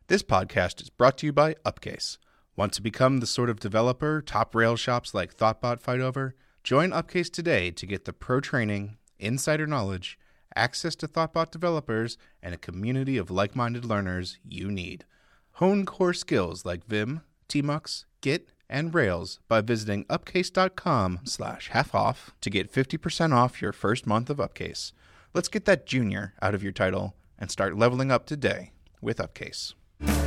This podcast is brought to you by Upcase. Want to become the sort of developer top Rails shops like Thoughtbot fight over? Join Upcase today to get the pro training, insider knowledge, access to Thoughtbot developers, and a community of like-minded learners you need. Hone core skills like Vim, Tmux, Git, and Rails by visiting upcase.com/half-off to get 50% off your first month of Upcase. Let's get that junior out of your title and start leveling up today with Upcase.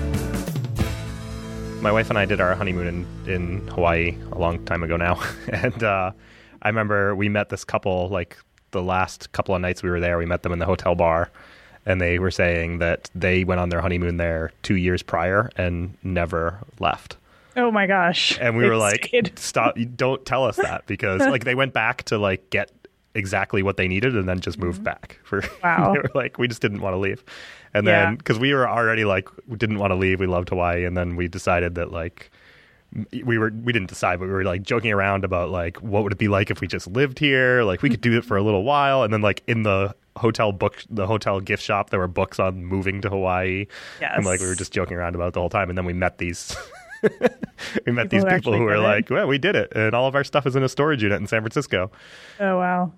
My wife and I did our honeymoon in Hawaii a long time ago now. And I remember we met this couple, like the last couple of nights we were there, we met them in the hotel bar. And they were saying that they went on their honeymoon there 2 years prior and never left. Oh my gosh. And we were like, stop, don't tell us that. Because like they went back to like get exactly what they needed and then just moved back. Wow. They were like, we just didn't want to leave. And then, because we were already like, we didn't want to leave. We loved Hawaii. And then we decided that like, we didn't decide, but we were like joking around about like, what would it be like if we just lived here? Like we could do it for a little while. And then like in the hotel gift shop, there were books on moving to Hawaii. Yes. And like, we were just joking around about it the whole time. And then we met these, people who were like, well, we did it. And all of our stuff is in a storage unit in San Francisco. Oh, wow.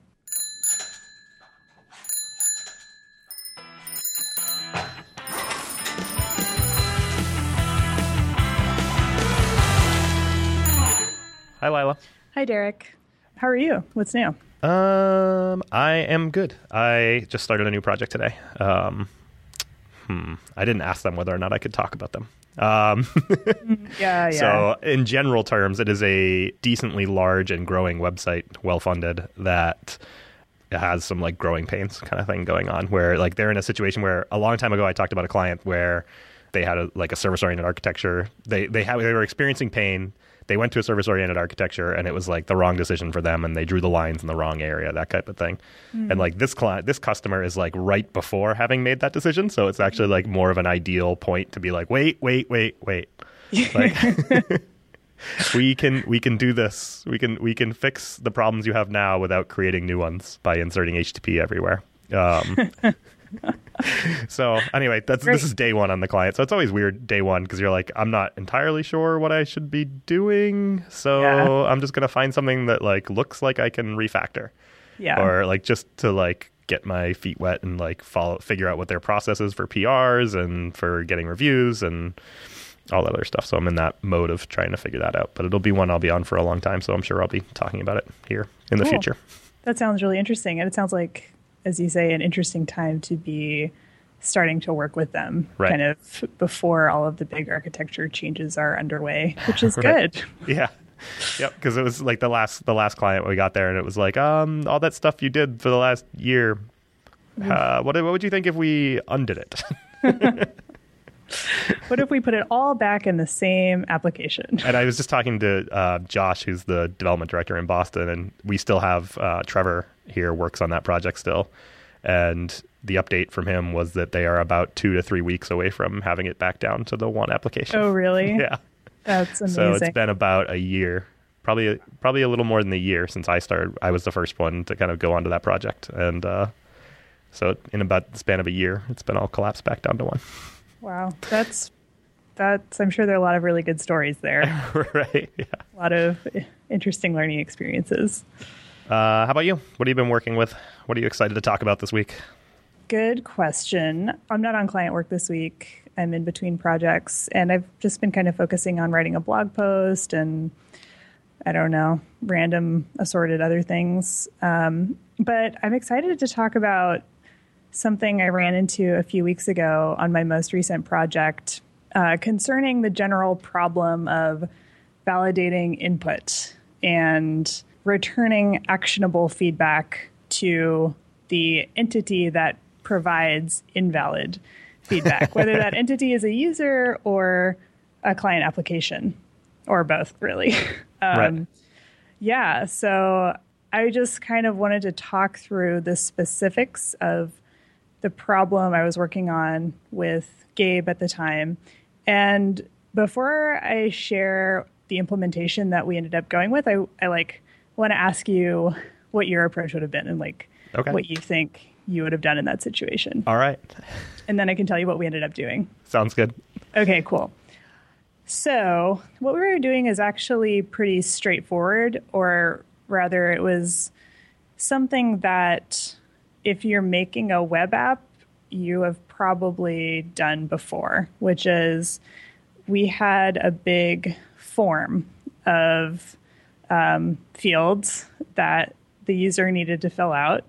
Hi, Lila. Hi, Derek. How are you? What's new? I am good. I just started a new project today. I didn't ask them whether or not I could talk about them. Yeah. So in general terms, it is a decently large and growing website, well-funded, that has some like growing pains kind of thing going on, where like they're in a situation where a long time ago I talked about a client where they had a service-oriented architecture. They were experiencing pain. They went to a service-oriented architecture, and it was like the wrong decision for them, and they drew the lines in the wrong area, that type of thing. And like this customer is like right before having made that decision, so it's actually like more of an ideal point to be like, wait. Like, we can do this. We can fix the problems you have now without creating new ones by inserting HTTP everywhere. So anyway, this is day one on the client. So it's always weird day one because you're like, I'm not entirely sure what I should be doing. So I'm just going to find something that like looks like I can refactor. Yeah. Or like just to like get my feet wet and like figure out what their process is for PRs and for getting reviews and all that other stuff. So I'm in that mode of trying to figure that out. But it'll be one I'll be on for a long time. So I'm sure I'll be talking about it here in the future. That sounds really interesting. And it sounds like, as you say, an interesting time to be starting to work with them, right, kind of before all of the big architecture changes are underway, which is good. Yeah. Yep. Because it was like the last client we got there, and it was like, all that stuff you did for the last year. What would you think if we undid it? What if we put it all back in the same application? And I was just talking to Josh, who's the development director in Boston, and we still have Trevor here works on that project still. And the update from him was that they are about 2 to 3 weeks away from having it back down to the one application. Oh, really? Yeah. That's amazing. So it's been about a year, probably a little more than a year since I started. I was the first one to kind of go onto that project. And so in about the span of a year, it's been all collapsed back down to one. Wow. That's I'm sure there are a lot of really good stories there. Right. Yeah. A lot of interesting learning experiences. How about you? What have you been working with? What are you excited to talk about this week? Good question. I'm not on client work this week. I'm in between projects, and I've just been kind of focusing on writing a blog post and, I don't know, random assorted other things. But I'm excited to talk about something I ran into a few weeks ago on my most recent project concerning the general problem of validating input and returning actionable feedback to the entity that provides invalid feedback, whether that entity is a user or a client application, or both, really. Right. Yeah, so I just kind of wanted to talk through the specifics of the problem I was working on with Gabe at the time. And before I share the implementation that we ended up going with, I want to ask you what your approach would have been and what you think you would have done in that situation. All right. And then I can tell you what we ended up doing. Sounds good. Okay, cool. So what we were doing is actually pretty straightforward, or rather it was something that if you're making a web app, you have probably done before, which is we had a big form of fields that the user needed to fill out.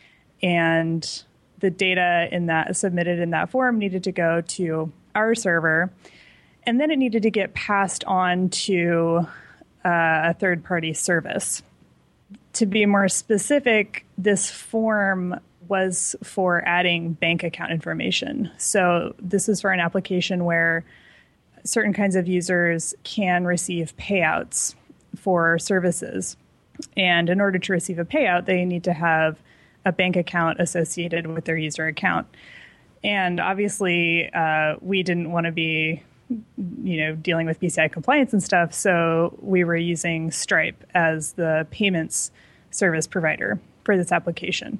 And the data in that submitted in that form needed to go to our server. And then it needed to get passed on to a third-party service. To be more specific, this form was for adding bank account information. So this is for an application where certain kinds of users can receive payouts for services. And in order to receive a payout, they need to have a bank account associated with their user account. And obviously, we didn't want to be dealing with PCI compliance and stuff. So we were using Stripe as the payments service provider for this application.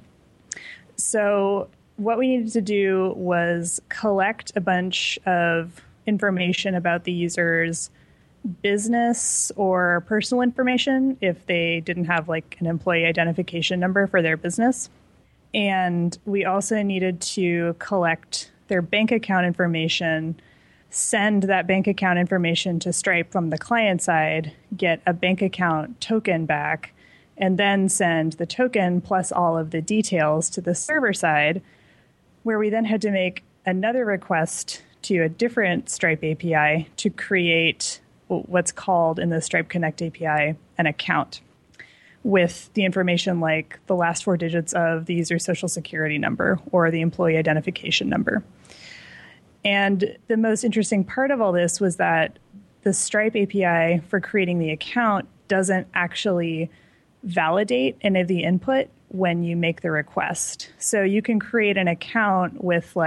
So what we needed to do was collect a bunch of information about the user's business or personal information if they didn't have like an employee identification number for their business. And we also needed to collect their bank account information, send that bank account information to Stripe from the client side, get a bank account token back, and then send the token plus all of the details to the server side, where we then had to make another request to a different Stripe API to create what's called in the Stripe Connect API an account with the information like the last 4 digits of the user's social security number or the employee identification number. And the most interesting part of all this was that the Stripe API for creating the account doesn't actually validate any of the input when you make the request. So you can create an account with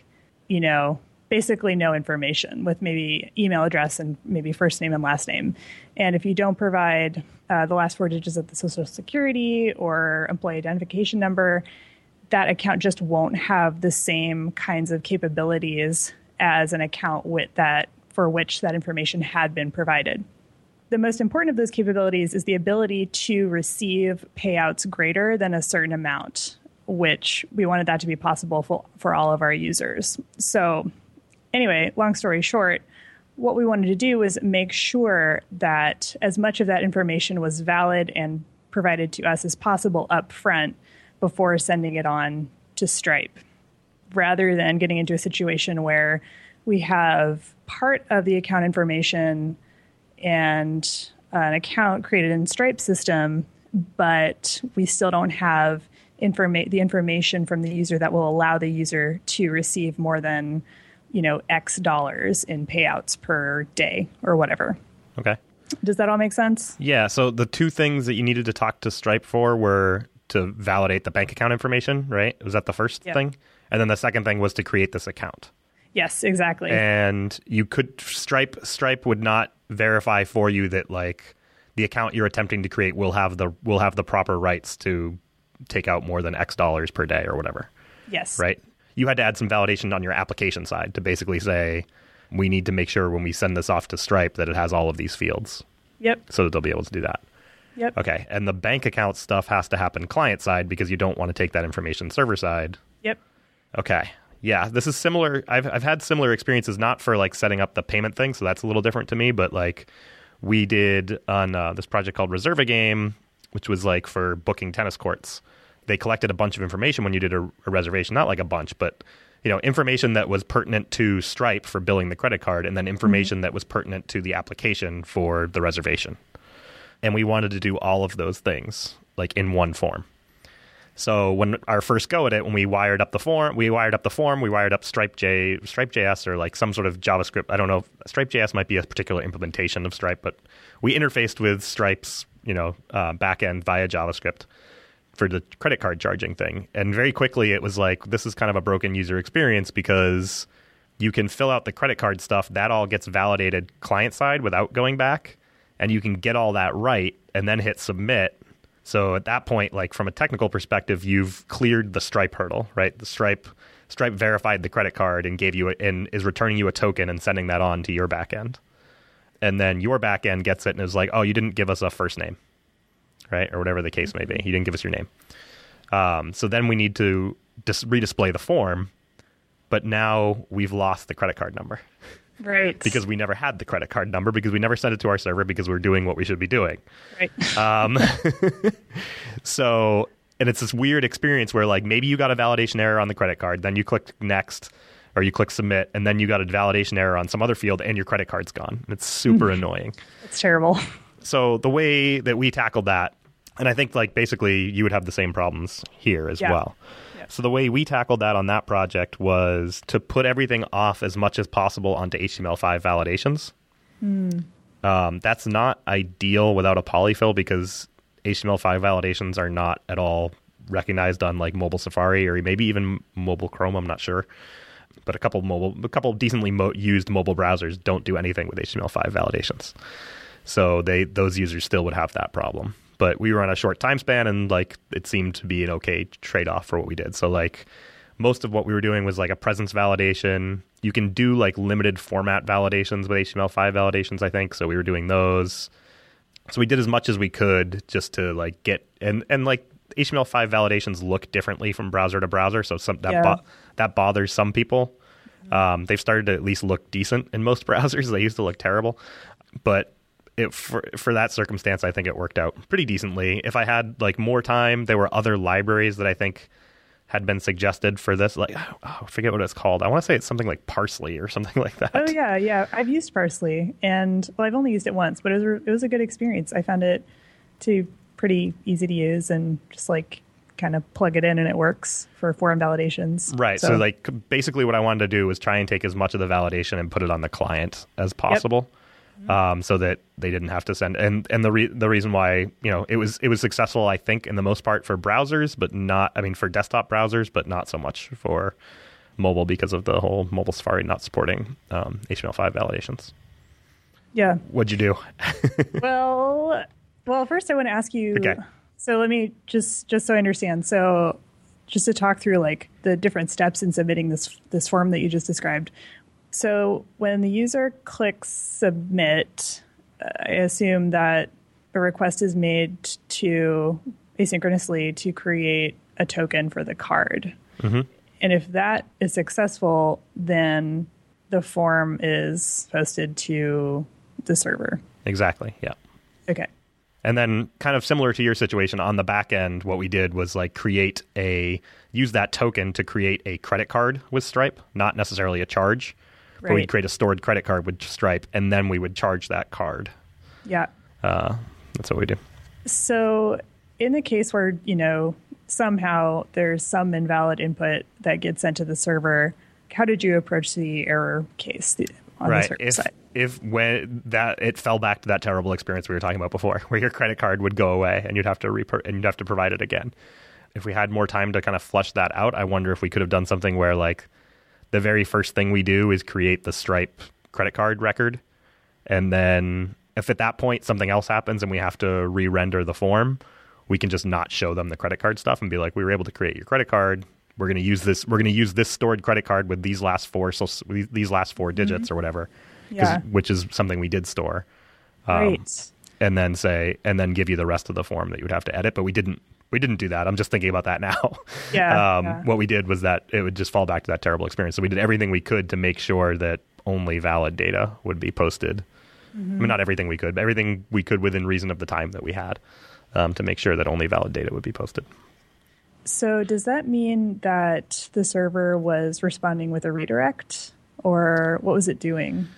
basically no information, with maybe email address and maybe first name and last name. And if you don't provide the last 4 digits of the social security or employee identification number, that account just won't have the same kinds of capabilities as an account for which that information had been provided. The most important of those capabilities is the ability to receive payouts greater than a certain amount, which we wanted that to be possible for all of our users. So anyway, long story short, what we wanted to do was make sure that as much of that information was valid and provided to us as possible up front before sending it on to Stripe, rather than getting into a situation where we have part of the account information and an account created in Stripe system, but we still don't have the information from the user that will allow the user to receive more than X dollars in payouts per day or whatever. Okay. Does that all make sense? Yeah. So the 2 things that you needed to talk to Stripe for were to validate the bank account information, right? Was that the first thing? And then the second thing was to create this account. Yes, exactly. And you could Stripe would not verify for you that like the account you're attempting to create will have the proper rights to take out more than X dollars per day or whatever. Yes. Right? You had to add some validation on your application side to basically say, we need to make sure when we send this off to Stripe that it has all of these fields. Yep. So that they'll be able to do that. Yep. Okay. And the bank account stuff has to happen client side because you don't want to take that information server side. Yep. Okay. Yeah, this is similar. I've had similar experiences, not for like setting up the payment thing, so that's a little different to me, but like we did on this project called Reserve a Game, which was like for booking tennis courts. They collected a bunch of information when you did a reservation, not like a bunch, but information that was pertinent to Stripe for billing the credit card, and then information that was pertinent to the application for the reservation. And we wanted to do all of those things like in one form. So when our first go at it, when we wired up the form, we wired up Stripe.js or like some sort of JavaScript. I don't know. Stripe.js might be a particular implementation of Stripe, but we interfaced with Stripe's, backend via JavaScript for the credit card charging thing. And very quickly it was like, this is kind of a broken user experience because you can fill out the credit card stuff. That all gets validated client side without going back. And you can get all that right and then hit submit. So at that point, like from a technical perspective, you've cleared the Stripe hurdle, right? The Stripe verified the credit card and and is returning you a token and sending that on to your backend. And then your backend gets it and is like, oh, you didn't give us a first name, right? Or whatever the case may be. You didn't give us your name. So then we need to redisplay the form, but now we've lost the credit card number. Right. Because we never had the credit card number, because we never sent it to our server, because we're doing what we should be doing. Right. So, and it's this weird experience where like maybe you got a validation error on the credit card, then you click next or you click submit, and then you got a validation error on some other field and your credit card's gone. It's super annoying. It's terrible. So the way that we tackled that, and I think like basically you would have the same problems here as well. So the way we tackled that on that project was to put everything off as much as possible onto HTML5 validations. That's not ideal without a polyfill, because HTML5 validations are not at all recognized on like mobile Safari or maybe even mobile Chrome. I'm not sure, but a couple decently used mobile browsers don't do anything with HTML5 validations. So those users still would have that problem. But we were on a short time span, and like it seemed to be an okay trade-off for what we did. So like most of what we were doing was like a presence validation. You can do like limited format validations with HTML5 validations, I think. So we were doing those. So we did as much as we could just to like get and like HTML5 validations look differently from browser to browser. So that bothers some people. They've started to at least look decent in most browsers. They used to look terrible, but for that circumstance, I think it worked out pretty decently. If I had like more time, there were other libraries that I think had been suggested for this. Like, I forget what it's called. I want to say it's something like Parsley or something like that. Oh yeah. I've used Parsley, and well, I've only used it once, but it was a good experience. I found it pretty easy to use, and just like kind of plug it in and it works for form validations. Right. So like basically what I wanted to do was try and take as much of the validation and put it on the client as possible. Yep. So that they didn't have to send, and the reason why, you know, it was successful, I think, in the most part for browsers, but not, I mean, for desktop browsers, but not so much for mobile, because of the whole mobile Safari not supporting HTML5 validations. Yeah. What'd you do? Well, first I want to ask you. Okay. So let me just so I understand. So just to talk through like the different steps in submitting this form that you just described. So when the user clicks submit, I assume that a request is made to asynchronously to create a token for the card. Mm-hmm. And if that is successful, then the form is posted to the server. Exactly. Yeah. Okay. And then kind of similar to your situation on the back end, what we did was like use that token to create a credit card with Stripe, not necessarily a charge. Right. But we'd create a stored credit card with Stripe, and then we would charge that card. Yeah. That's what we do. So in the case where, you know, somehow there's some invalid input that gets sent to the server, how did you approach the error case on the server side? If when that it fell back to that terrible experience we were talking about before, where your credit card would go away and you'd have to provide it again. If we had more time to kind of flush that out, I wonder if we could have done something where like the very first thing we do is create the Stripe credit card record, and then if at that point something else happens and we have to re-render the form, we can just not show them the credit card stuff and be like, we were able to create your credit card. We're going to use this stored credit card with these last four digits mm-hmm. or whatever. Yeah. Which is something we did store. Right. And then give you the rest of the form that you would have to edit, but we didn't do that. I'm just thinking about that now. Yeah. What we did was that it would just fall back to that terrible experience. So we did everything we could to make sure that only valid data would be posted. Mm-hmm. I mean, not everything we could, but everything we could within reason of the time that we had, to make sure that only valid data would be posted. So does that mean that the server was responding with a redirect, or what was it doing?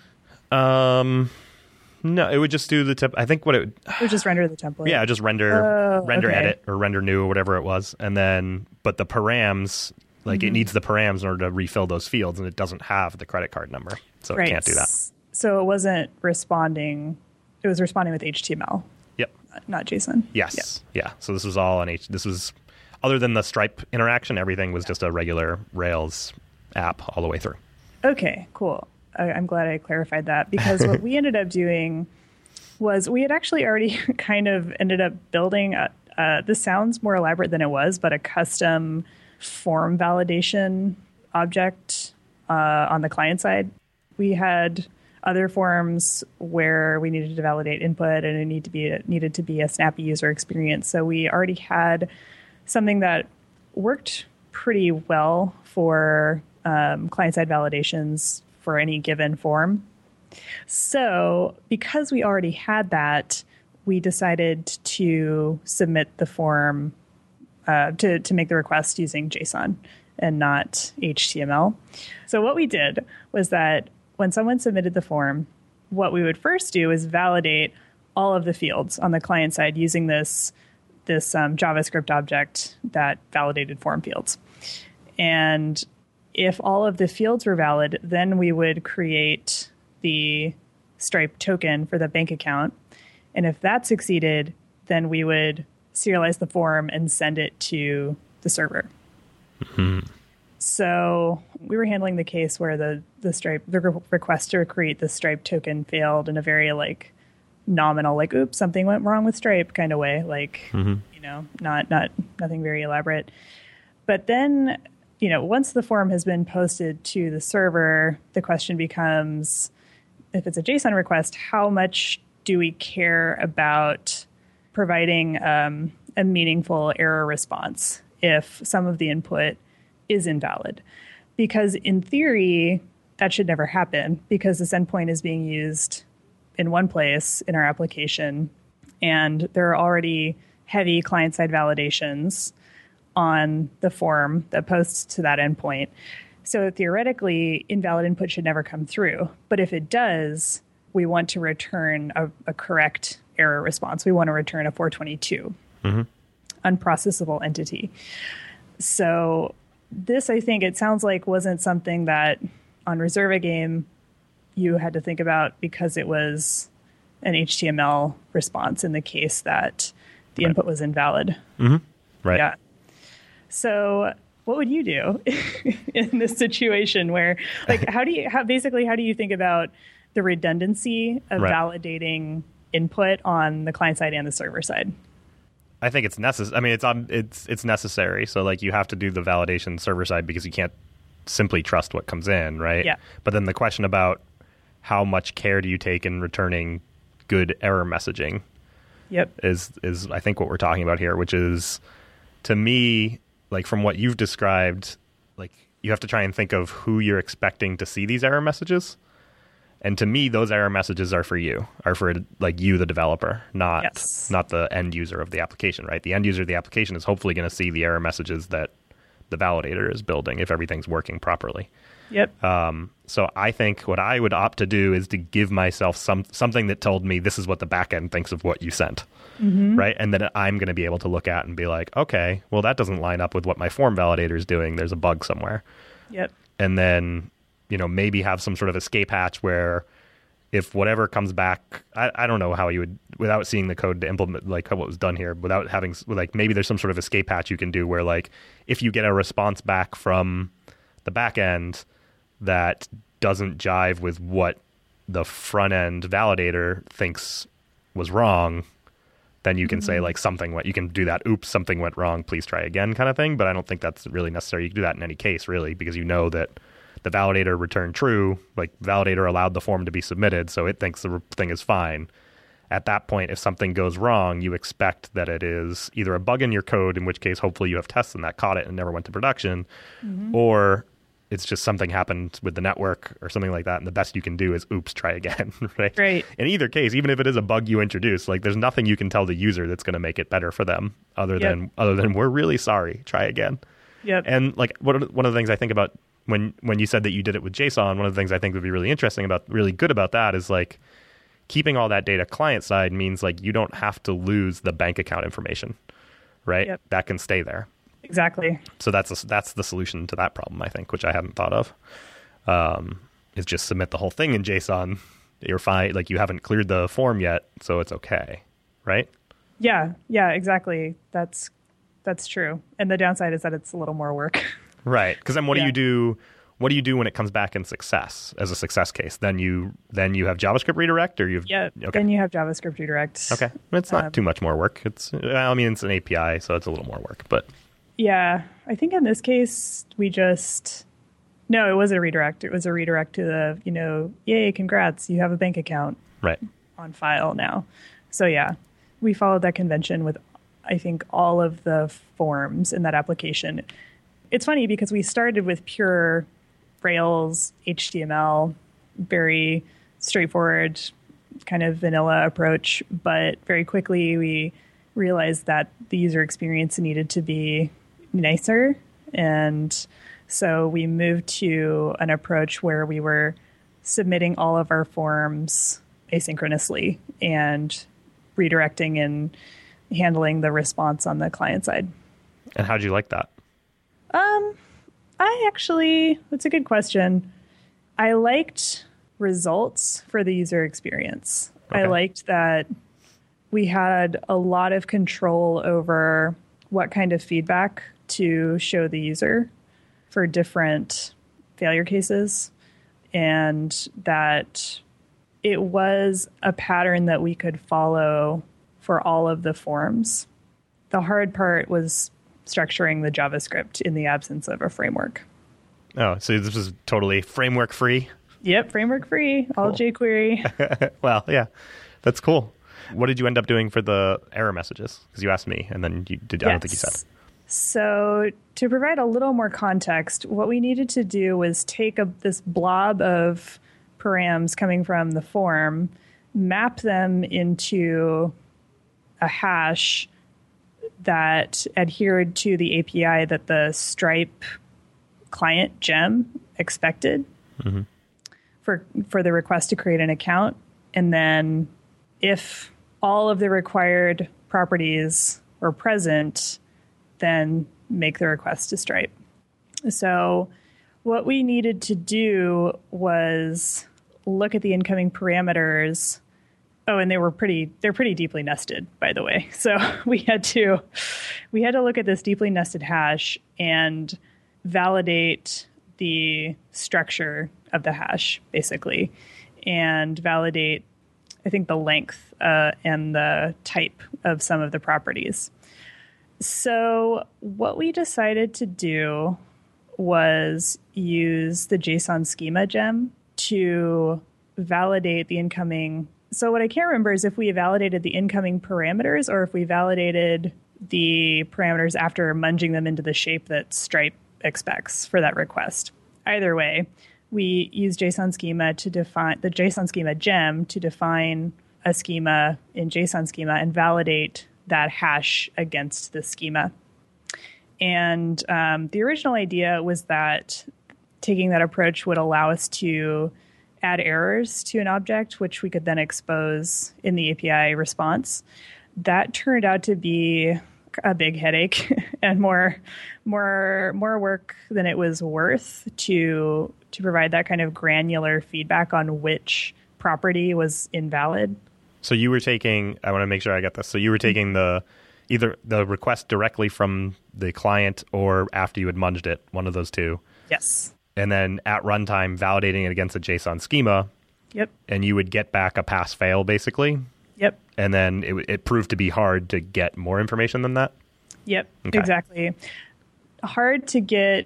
No, it would just do the tip. I think it would just render the template. Yeah, just render edit or render new or whatever it was. And then, but the params, like mm-hmm. it needs the params in order to refill those fields, and it doesn't have the credit card number. So It can't do that. So it wasn't responding. It was responding with HTML. Yep. Not JSON. Yes. Yep. Yeah. So this was all on this was, other than the Stripe interaction, everything was just a regular Rails app all the way through. Okay, cool. I'm glad I clarified that, because what we ended up doing was we had actually already kind of ended up building This sounds more elaborate than it was, but a custom form validation object on the client side. We had other forms where we needed to validate input, and it needed to be a snappy user experience. So we already had something that worked pretty well for client-side validations for any given form. So because we already had that, we decided to submit the form to make the request using JSON and not HTML. So what we did was that when someone submitted the form, what we would first do is validate all of the fields on the client side using this JavaScript object that validated form fields. And if all of the fields were valid, then we would create the Stripe token for the bank account. And if that succeeded, then we would serialize the form and send it to the server. Mm-hmm. So we were handling the case where the request to create the Stripe token failed in a very nominal, oops, something went wrong with Stripe kind of way, nothing very elaborate. But then, once the form has been posted to the server, the question becomes, if it's a JSON request, how much do we care about providing a meaningful error response if some of the input is invalid? Because in theory, that should never happen because this endpoint is being used in one place in our application, and there are already heavy client-side validations on the form that posts to that endpoint. So theoretically, invalid input should never come through. But if it does, we want to return a correct error response. We want to return a 422 unprocessable entity. So this, I think, it sounds like wasn't something that on Reserve a Game you had to think about because it was an HTML response in the case that the input was invalid. Mm-hmm. Right. Yeah. So what would you do in this situation where, how do you think about the redundancy of validating input on the client side and the server side? I think it's necessary. I mean, it's necessary. So you have to do the validation server side because you can't simply trust what comes in, right? Yeah. But then the question about how much care do you take in returning good error messaging? Yep. Is I think what we're talking about here, which is, to me, from what you've described, you have to try and think of who you're expecting to see these error messages. And to me, those error messages are for you, you, the developer, not the end user of the application, right? The end user of the application is hopefully going to see the error messages that the validator is building if everything's working properly. Yep. So I think what I would opt to do is to give myself something that told me this is what the backend thinks of what you sent, right? And then I'm going to be able to look at and be like, okay, well, that doesn't line up with what my form validator is doing. There's a bug somewhere. Yep. And then maybe have some sort of escape hatch where if whatever comes back, I don't know how you would, without seeing the code to implement what was done here, without having, maybe there's some sort of escape hatch you can do where if you get a response back from the back end that doesn't jive with what the front end validator thinks was wrong, then you can say something went, you can do that, oops, something went wrong, please try again kind of thing. But I don't think that's really necessary. You can do that in any case, really, because that the validator returned true, validator allowed the form to be submitted, so it thinks the thing is fine. At that point, if something goes wrong, you expect that it is either a bug in your code, in which case hopefully you have tests and that caught it and never went to production, or it's just something happened with the network or something like that, and the best you can do is, oops, try again, right? Right. In either case, even if it is a bug you introduce, there's nothing you can tell the user that's going to make it better for them other than we're really sorry, try again. Yep. And one of the things I think about when you said that you did it with JSON, one of the things I think would be really good about that is keeping all that data client side means you don't have to lose the bank account information, right? Yep. That can stay there. Exactly. So that's the solution to that problem, I think, which I hadn't thought of. Is just submit the whole thing in JSON. You're fine. You haven't cleared the form yet, so it's okay, right? Yeah, exactly. That's true. And the downside is that it's a little more work. Right. Because then what do you do What do you do when it comes back in success as a success case? Then you have JavaScript redirect, or then you have JavaScript redirect. Okay, it's not too much more work. It's an API, so it's a little more work, but yeah, I think in this case no, it was a redirect. It was a redirect to the yay, congrats, you have a bank account on file now. So yeah, we followed that convention with I think all of the forms in that application. It's funny because we started with pure Rails, HTML, very straightforward, kind of vanilla approach. But very quickly we realized that the user experience needed to be nicer. And so we moved to an approach where we were submitting all of our forms asynchronously and redirecting and handling the response on the client side. And how'd you like that? That's a good question. I liked results for the user experience. Okay. I liked that we had a lot of control over what kind of feedback to show the user for different failure cases, and that it was a pattern that we could follow for all of the forms. The hard part was structuring the JavaScript in the absence of a framework. Oh, so this was totally framework free? Yep, framework free, cool. All jQuery. Well, yeah, that's cool. What did you end up doing for the error messages? Because you asked me, and then you did. Yes. I don't think you said. So to provide a little more context, what we needed to do was take this blob of params coming from the form, map them into a hash that adhered to the API that the Stripe client gem expected for the request to create an account. And then if all of the required properties were present, then make the request to Stripe. So what we needed to do was look at the incoming parameters. Oh, and they're pretty deeply nested, by the way. So we had to look at this deeply nested hash and validate the structure of the hash, basically, and validate, I think, the length and the type of some of the properties. So what we decided to do was use the JSON schema gem to validate the incoming. So what I can't remember is if we validated the incoming parameters or if we validated the parameters after munging them into the shape that Stripe expects for that request. Either way, we use JSON schema to define the JSON schema gem to define a schema in JSON schema and validate that hash against the schema. And the original idea was that taking that approach would allow us to add errors to an object, which we could then expose in the API response. That turned out to be a big headache and more work than it was worth to provide that kind of granular feedback on which property was invalid. So you were taking, I want to make sure I get this. So you were taking either the request directly from the client or after you had munged it, one of those two. Yes. And then at runtime, validating it against a JSON schema. Yep. And you would get back a pass-fail, basically. Yep. And then it proved to be hard to get more information than that? Yep, okay. Exactly. Not hard to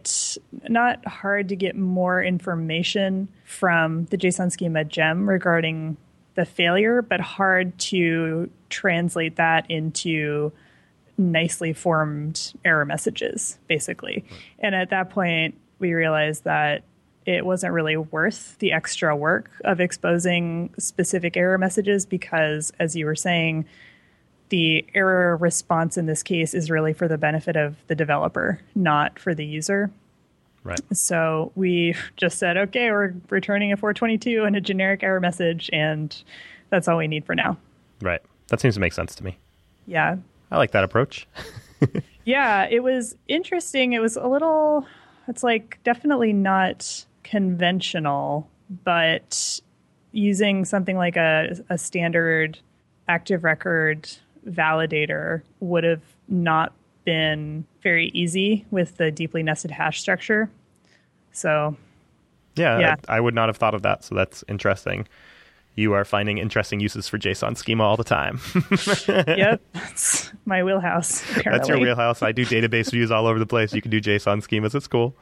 get more information from the JSON schema gem regarding the failure, but hard to translate that into nicely formed error messages, basically. And at that point, we realized that it wasn't really worth the extra work of exposing specific error messages because, as you were saying, the error response in this case is really for the benefit of the developer, not for the user. Right. So we just said, okay, we're returning a 422 and a generic error message, and that's all we need for now. Right. That seems to make sense to me. Yeah. I like that approach. Yeah, it was interesting. It was it's like definitely not conventional, but using something like a standard active record validator would have not been very easy with the deeply nested hash structure. So Yeah. I would not have thought of that. So that's interesting. You are finding interesting uses for JSON schema all the time. Yep, that's my wheelhouse. Apparently. That's your wheelhouse. I do database views all over the place. You can do JSON schemas. It's cool.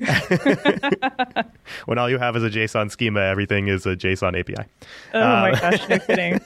When all you have is a JSON schema, everything is a JSON API. Oh my gosh, no kidding.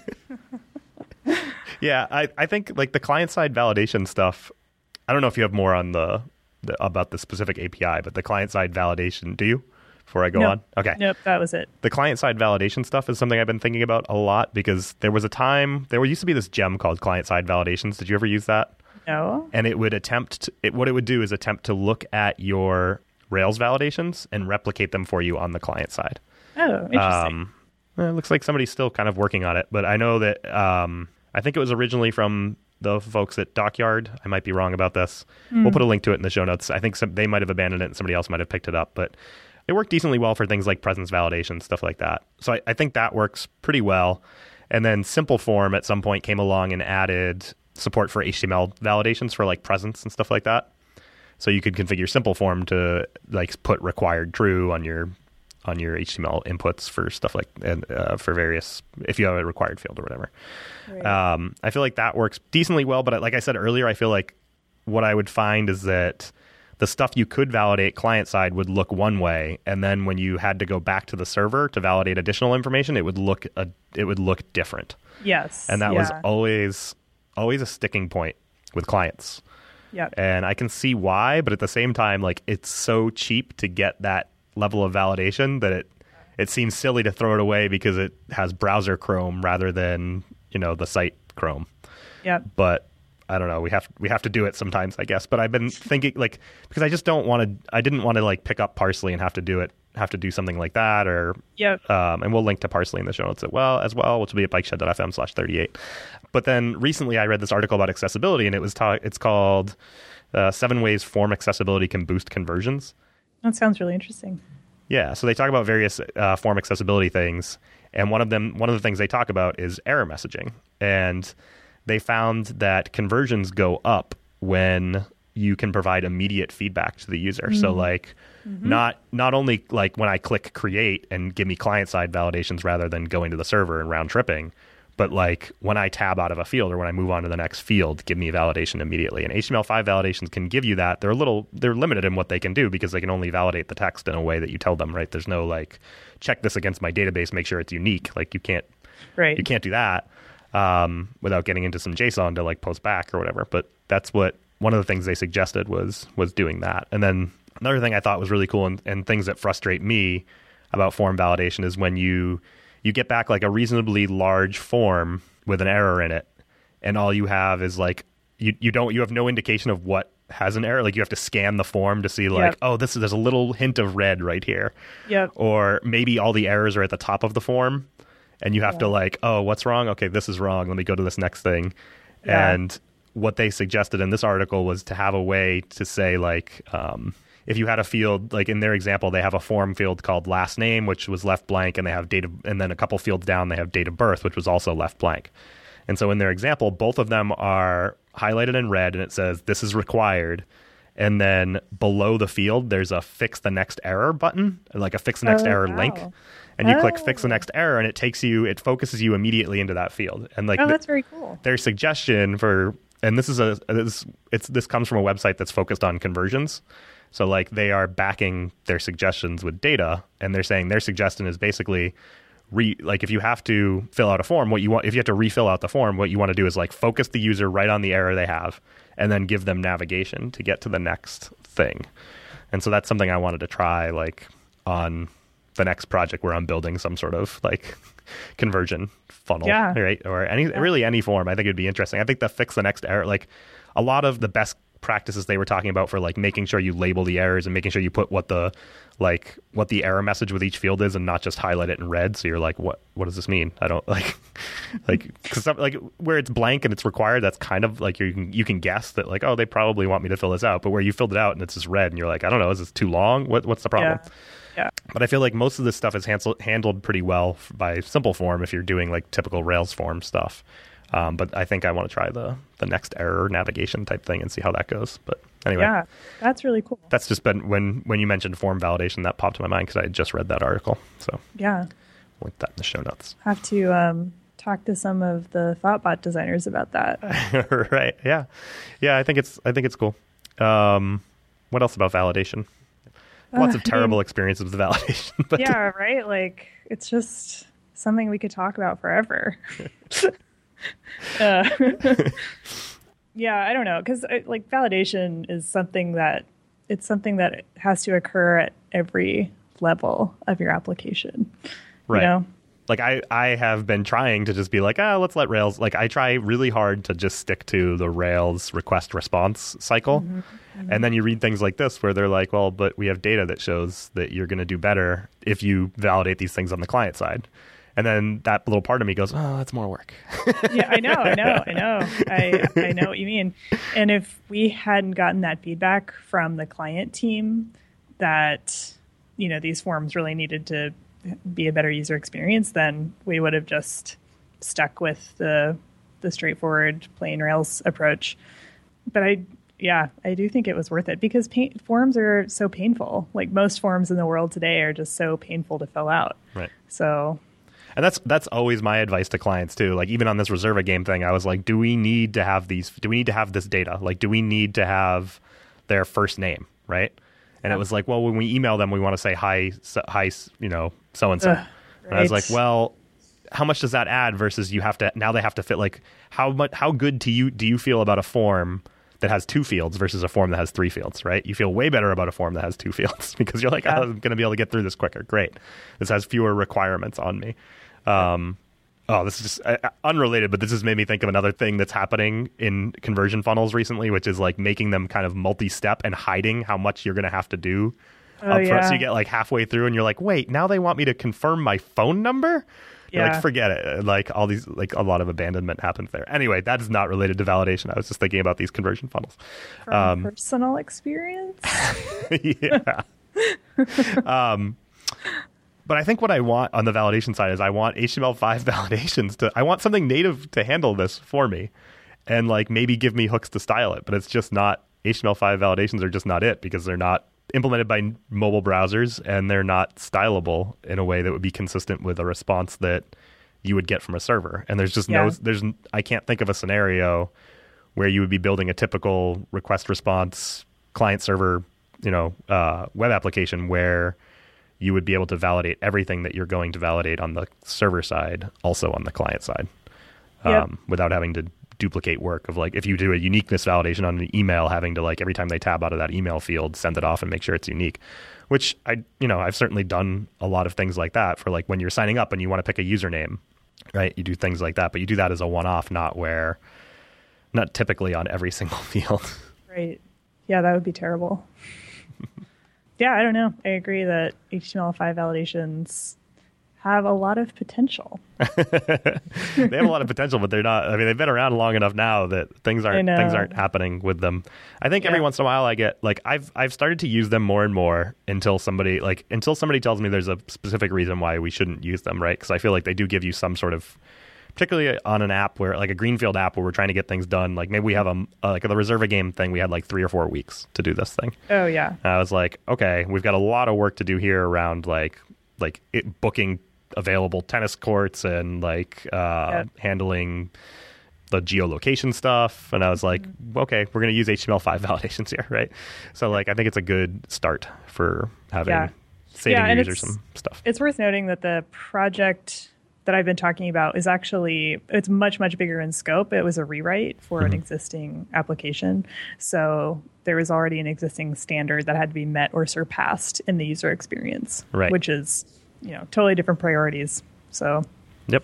Yeah, I think like the client-side validation stuff, I don't know if you have more on about the specific API, but the client-side validation, do you? Before I go on? Okay. Nope, that was it. The client-side validation stuff is something I've been thinking about a lot because there was a time, there used to be this gem called client-side validations. Did you ever use that? No. And it would what it would do is attempt to look at your Rails validations and replicate them for you on the client side. Oh, interesting. It looks like somebody's still kind of working on it, but I know that I think it was originally from the folks at Dockyard. I might be wrong about this. We'll put a link to it in the show notes. I think they might have abandoned it and somebody else might have picked it up, but it worked decently well for things like presence validation, stuff like that. So I think that works pretty well. And then Simple Form at some point came along and added support for HTML validations for like presence and stuff like that. So you could configure Simple Form to like put required true on your HTML inputs for stuff like for various, if you have a required field or whatever. Right. I feel like that works decently well, but like I said earlier, I feel like what I would find is that the stuff you could validate client side would look one way, and then when you had to go back to the server to validate additional information, it would look different. Yes, and that was always a sticking point with clients. Yeah, and I can see why, but at the same time, like it's so cheap to get that level of validation that it seems silly to throw it away because it has browser Chrome rather than the site Chrome. Yeah, but I don't know. We have to do it sometimes, I guess. But I've been thinking because I just didn't want to like pick up Parsley and have to do something like that or and we'll link to Parsley in the show notes as well, which will be at bikeshed.fm/38. But then recently I read this article about accessibility and it's called 7 Ways Form Accessibility Can Boost Conversions. That sounds really interesting. Yeah, so they talk about various form accessibility things, and one of the things they talk about is error messaging. And they found that conversions go up when you can provide immediate feedback to the user. So like not only like when I click create and give me client-side validations rather than going to the server and round tripping, but like when I tab out of a field or when I move on to the next field, give me validation immediately. And HTML5 validations can give you that. They're limited in what they can do because they can only validate the text in a way that you tell them, right? There's no like check this against my database, make sure it's unique. Like you can't do that. Without getting into some JSON to like post back or whatever. But that's what one of the things they suggested was doing that. And then another thing I thought was really cool and things that frustrate me about form validation is when you get back like a reasonably large form with an error in it, and all you have is like you have no indication of what has an error. Like you have to scan the form to see like, there's a little hint of red right here. Yep. Or maybe all the errors are at the top of the form. And you have to like, what's wrong? Okay, this is wrong. Let me go to this next thing. Yeah. And what they suggested in this article was to have a way to say like, if you had a field, like in their example, they have a form field called last name, which was left blank, and they have date of, and then a couple fields down, they have date of birth, which was also left blank. And so in their example, both of them are highlighted in red, and it says this is required. And then below the field, there's a fix the next error button, like a fix the next error link. And you click fix the next error, and it focuses you immediately into that field. And like, that's very cool. Their suggestion and this comes from a website that's focused on conversions. So like they are backing their suggestions with data, and they're saying their suggestion is basically like if you have to fill out a form, if you have to refill out the form, what you want to do is like focus the user right on the error they have, and then give them navigation to get to the next thing. And so that's something I wanted to try like on the next project where I'm building some sort of like conversion funnel, right? Or really any form. I think it'd be interesting. I think the fix the next error, like a lot of the best practices they were talking about for like making sure you label the errors and making sure you put what the error message with each field is and not just highlight it in red. So you're like, what does this mean? I don't like because like where it's blank and it's required, that's kind of like you can guess that like, they probably want me to fill this out. But where you filled it out and it's just red and you're like, I don't know, is this too long? What's the problem? Yeah. But I feel like most of this stuff is handled pretty well by Simple Form if you're doing like typical Rails form stuff. But I think I want to try the next error navigation type thing and see how that goes. But Anyway, Yeah, that's really cool. that's just been when you mentioned form validation, that popped to my mind because I had just read that article. So Yeah, link that in the show notes. have to talk to some of the Thoughtbot designers about that. Right? Yeah, I think it's cool. What else about validation? Lots of terrible experiences with validation. But Yeah, right? Like, it's just something we could talk about forever. uh, yeah, I don't know. Because, like, validation is something that has to occur at every level of your application. right. You know? Like I have been trying to just be like, let's let Rails, like I try really hard to just stick to the Rails request response cycle. And then you read things like this where they're like, well, but we have data that shows that you're going to do better if you validate these things on the client side. And then that little part of me goes, oh, that's more work. Yeah, I know. I know what you mean. And if we hadn't gotten that feedback from the client team that, these forms really needed to be a better user experience, then we would have just stuck with the straightforward plain Rails approach. But I do think it was worth it because forms are so painful. Like most forms in the world today are just so painful to fill out. Right. So, and that's always my advice to clients too. Like even on this Reserve a Game thing, I was like, do we need to have this data? Like, do we need to have their first name? Right. And it was like, well, when we email them, we want to say hi, so and so. And I was like, well, how much does that add versus now they have to fit, like how good do you feel about a form that has 2 fields versus a form that has 3 fields, right? You feel way better about a form that has 2 fields because you're like, I'm going to be able to get through this quicker. Great. This has fewer requirements on me. This is just unrelated, but this has made me think of another thing that's happening in conversion funnels recently, which is like making them kind of multi-step and hiding how much you're going to have to do up front. Yeah. So you get like halfway through and you're like, wait, now they want me to confirm my phone number? You're like, forget it. Like all these, like a lot of abandonment happens there. Anyway, that is not related to validation. I was just thinking about these conversion funnels. From personal experience. Yeah. But I think what I want on the validation side is I want HTML5 validations I want something native to handle this for me and like maybe give me hooks to style it. But it's just not, HTML5 validations are just not it because they're not implemented by mobile browsers and they're not stylable in a way that would be consistent with a response that you would get from a server. And there's just I can't think of a scenario where you would be building a typical request response client server, web application where you would be able to validate everything that you're going to validate on the server side, also on the client side, without having to duplicate work of like, if you do a uniqueness validation on an email, having to like every time they tab out of that email field, send it off and make sure it's unique, which I've certainly done a lot of things like that for like when you're signing up and you want to pick a username, right? You do things like that, but you do that as a one-off, not typically on every single field. Right. Yeah, that would be terrible. Yeah, I don't know. I agree that HTML5 validations have a lot of potential. They have a lot of potential, but they're not. I mean, they've been around long enough now that things aren't happening with them. I think every once in a while I get like I've started to use them more and more until somebody tells me there's a specific reason why we shouldn't use them, right? Because I feel like they do give you some sort of, particularly on an app where like a greenfield app where we're trying to get things done. Like maybe we have like the Reserve a Game thing. We had like 3 or 4 weeks to do this thing. Oh yeah. And I was like, okay, we've got a lot of work to do here around like booking available tennis courts and handling the geolocation stuff. And I was like, okay, we're going to use HTML5 validations here, right? So like I think it's a good start for having saving users some stuff. It's worth noting that the project that I've been talking about is actually, it's much, much bigger in scope. It was a rewrite for an existing application. So there was already an existing standard that had to be met or surpassed in the user experience, right? Which is, totally different priorities. So, Yep.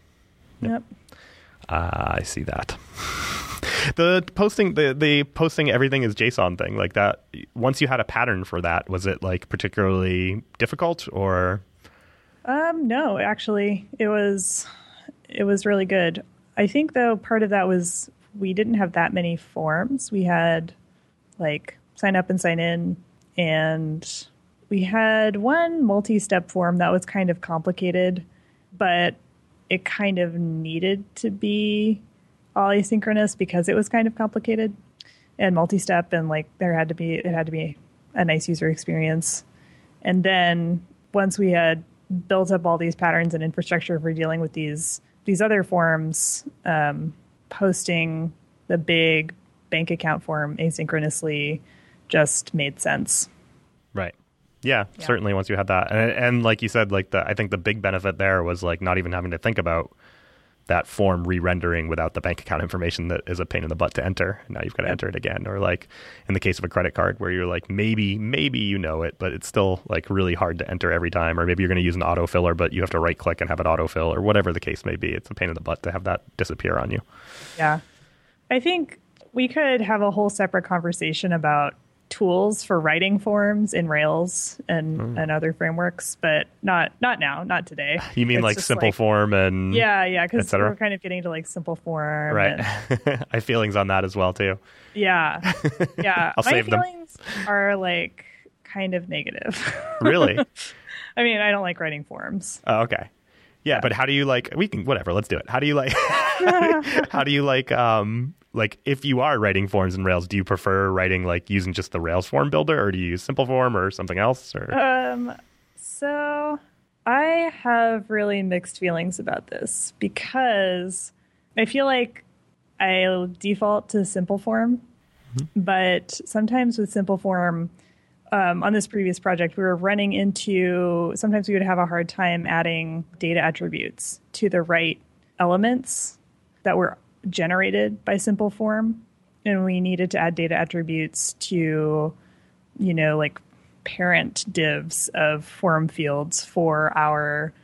I see that. The posting everything is JSON thing, like that, once you had a pattern for that, was it like particularly difficult or? No, actually it was really good. I think though part of that was we didn't have that many forms. We had like sign up and sign in, and we had one multi-step form that was kind of complicated, but it kind of needed to be all asynchronous because it was kind of complicated. and multi-step, and like it had to be a nice user experience. And then once we had built up all these patterns and infrastructure for dealing with these other forms, posting the big bank account form asynchronously just made sense. Right. Yeah, certainly once you had that. And like you said, like I think the big benefit there was like not even having to think about that form re-rendering without the bank account information that is a pain in the butt to enter. Now you've got to enter it again. Or like in the case of a credit card where you're like, maybe you know it, but it's still like really hard to enter every time. Or maybe you're going to use an autofiller, but you have to right click and have it autofill or whatever the case may be. It's a pain in the butt to have that disappear on you. Yeah. I think we could have a whole separate conversation about tools for writing forms in Rails and other frameworks, but not now, not today. You mean like simple form and yeah, because we're kind of getting to like simple form, right? I have feelings on that as well too. Yeah. I'll save them. My feelings are like kind of negative. Really? I mean, I don't like writing forms. Oh, okay. Yeah, but how do you like? We can whatever. Let's do it. How do you like? How do you like if you are writing forms in Rails, do you prefer writing like using just the Rails form builder, or do you use simple form or something else? Or so I have really mixed feelings about this because I feel like I default to simple form, but sometimes with simple form, on this previous project, we were running into, sometimes we would have a hard time adding data attributes to the right elements that were generated by simple form. And we needed to add data attributes to, like parent divs of form fields for our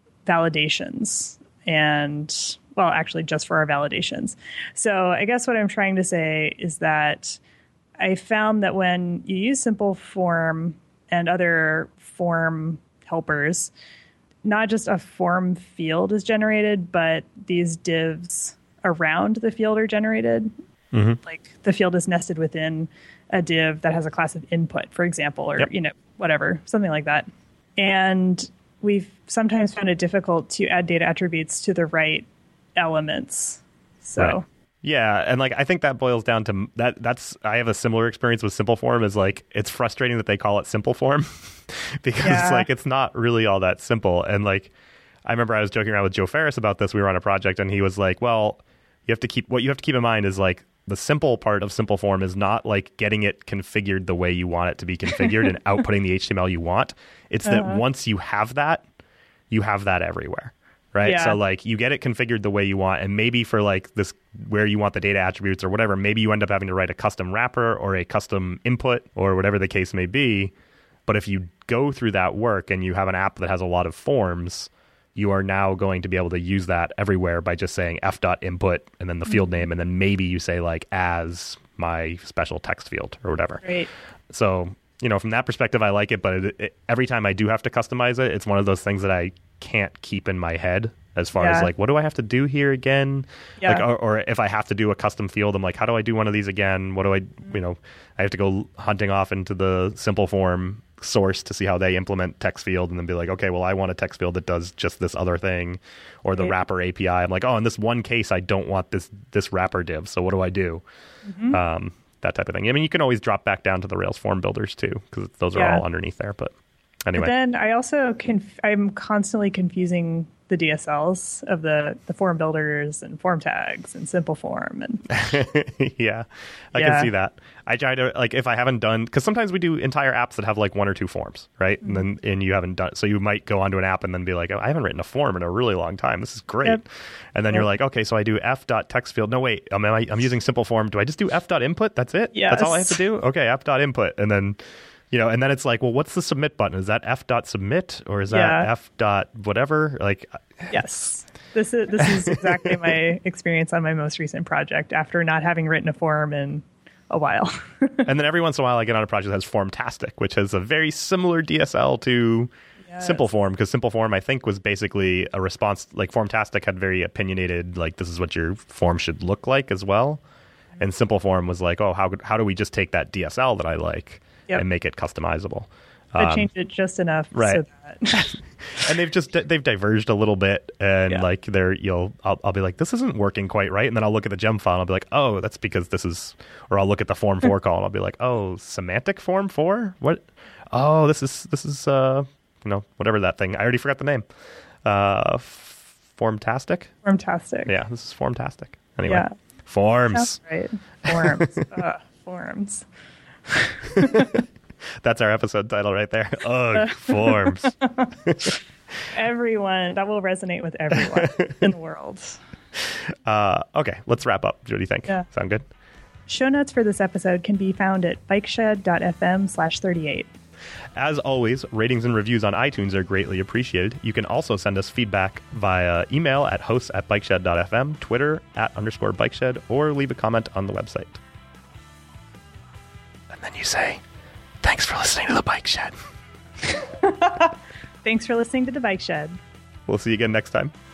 validations. And, well, actually just for our validations. So I guess what I'm trying to say is that I found that when you use simple form and other form helpers, not just a form field is generated, but these divs around the field are generated. Like the field is nested within a div that has a class of input, for example, or, whatever, something like that. And we've sometimes found it difficult to add data attributes to the right elements. So... Right. Yeah, and like I think that boils down to that's I have a similar experience with simple form. Is like it's frustrating that they call it simple form because like it's not really all that simple. And like I remember I was joking around with Joe Ferris about this. We were on a project and he was like, "Well, you have to keep in mind is like the simple part of simple form is not like getting it configured the way you want it to be configured and outputting the HTML you want. It's that once you have that everywhere." Right. Yeah. So like you get it configured the way you want. And maybe for like this, where you want the data attributes or whatever, maybe you end up having to write a custom wrapper or a custom input or whatever the case may be. But if you go through that work and you have an app that has a lot of forms, you are now going to be able to use that everywhere by just saying f.input and then the field name. And then maybe you say like as my special text field or whatever. Right. So, from that perspective, I like it. But every time I do have to customize it, it's one of those things that I can't keep in my head as far as like, what do I have to do here again? Yeah. Like, or if I have to do a custom field, I'm like, how do I do one of these again? What do I, I have to go hunting off into the simple form source to see how they implement text field and then be like, okay, well, I want a text field that does just this other thing or the wrapper API. I'm like, oh, in this one case, I don't want this wrapper div. So what do I do? That type of thing. I mean, you can always drop back down to the Rails form builders too, because those are all underneath there. But anyway. But then I also I'm constantly confusing the DSLs of the form builders and form tags and simple form and I can see that. I try to like if I haven't done because sometimes we do entire apps that have like one or two forms, right? And you haven't done so you might go onto an app and then be like, oh, I haven't written a form in a really long time. This is great. Yep. And then you're like, okay, so I do f.text field. No, wait, I'm using simple form. Do I just do f.input? That's it? Yes. That's all I have to do? Okay, f.input. And then and then it's like, well, what's the submit button? Is that f.submit or is that f.whatever? Like, yes, this is exactly my experience on my most recent project after not having written a form in a while. And then every once in a while, I get on a project that has Formtastic, which has a very similar DSL to Simple Form, because Simple Form, I think, was basically a response. Like Formtastic had very opinionated, like this is what your form should look like as well. And Simple Form was like, oh, how do we just take that DSL that I like and make it customizable? But change it just enough right. so that... And they've diverged a little bit, and like I'll be like, this isn't working quite right, and then I'll look at the gem file and I'll be like, oh, that's because this is, or I'll look at the form 4 call and I'll be like, oh, semantic form 4, what? Oh, this is whatever that thing. I already forgot the name. Formtastic. Yeah, this is Formtastic. Anyway, yeah. Forms. That's right. Forms. Forms. That's our episode title right there. Ugh, forms. Everyone. That will resonate with everyone in the world. Okay, let's wrap up. What do you think? Yeah. Sound good? Show notes for this episode can be found at bikeshed.fm/38. As always, ratings and reviews on iTunes are greatly appreciated. You can also send us feedback via email at hosts@bikeshed.fm, Twitter @_bikeshed, or leave a comment on the website. And then you say, thanks for listening to the Bike Shed. Thanks for listening to the Bike Shed. We'll see you again next time.